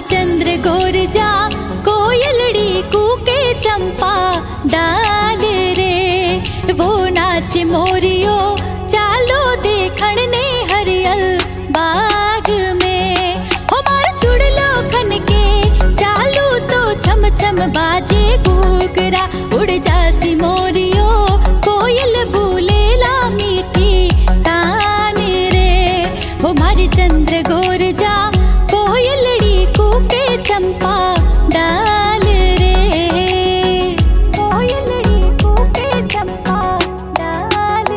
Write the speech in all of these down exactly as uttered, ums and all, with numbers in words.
चंद्र गोर जा कोयलड़ी कूके चंपा डाल रे। वो नाच मोरियो चालो देखण ने हरियल बाग में। हमार चुड़लो खन के चालू तो छम छम बाजे घूघरा। उड़ जासी मोरियो कोयल बोलेला मीठी तान रे। हमारी चंद्र गोर जा कोयलड़ी कूके चंपा डाल रे। कोयलड़ी कूके चंपा डाल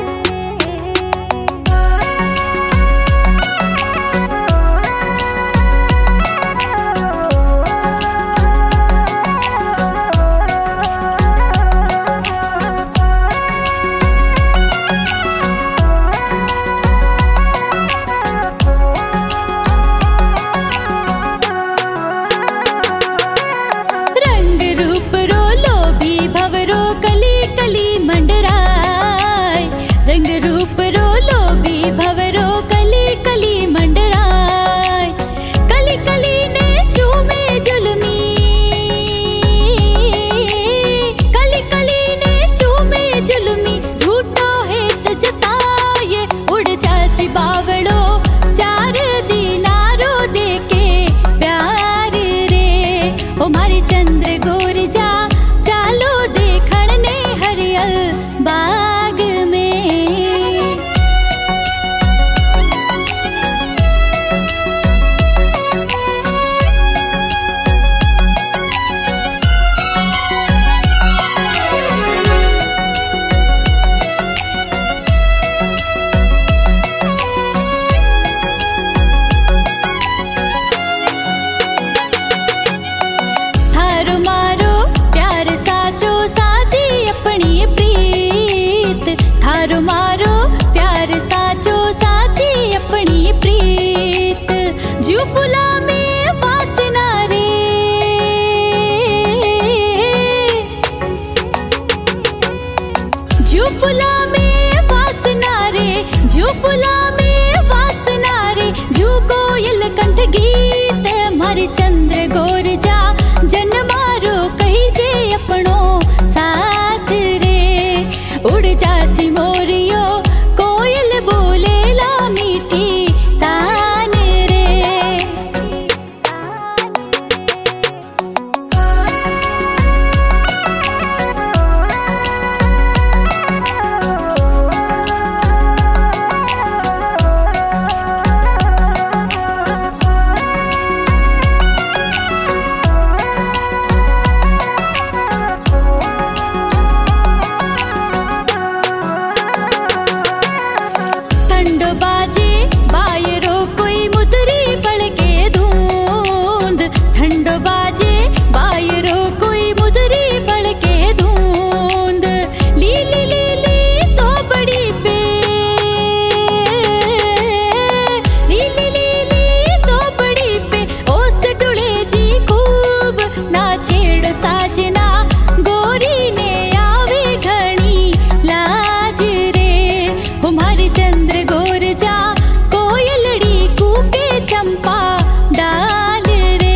मारो प्यार साचो साची अपनी प्रीत। ज्यू फुला में वासना रे। ज्यू फुला में वासना रे। ज्यू फुला में वासना रे। ज्यू कोयल कंठ गीत मारी चंद्र गोर जा जन मारो कही जे अपनो साथ रे। उड़ जासी मोरियो कोयल बोलेला मीठी तान रे। बाजे बायरो कोई मुदरी पड़के धूंद। ठंडो बाजे बायरो कोई मुदरी पड़के धूंद। लीली लीली तो बड़ी पे। लीली लीली तो बड़ी पे। ओस डुले जी खूब ना छेड़ साजना गोरी ने आवे घनी लाज रे। हमारी चंद्र गोर जा कोयलड़ी कूके चंपा डाल रे।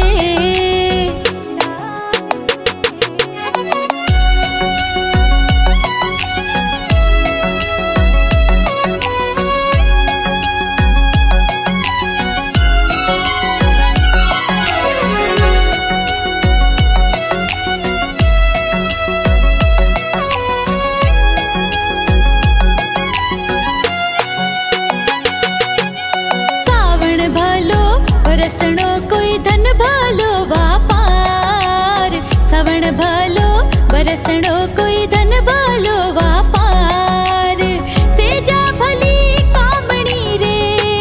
रसणो कोई धन भालो वापार। सवण भालो बरसणो कोई धन भालो वापार। सेजा भली कामणी रे।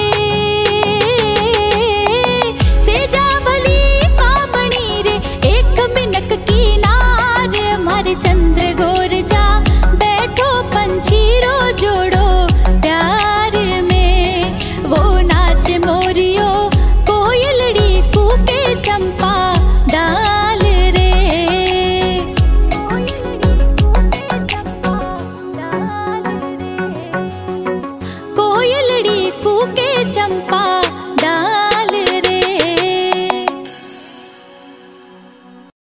सेजा भली कामणी रे। एक मिनक की नार मारे चंद्र गोर जा बैठो पंछी रो जोड़ो प्यार में। वो नाच मोरियो चंपा डाल रे। कोयलड़ी कूके चंपा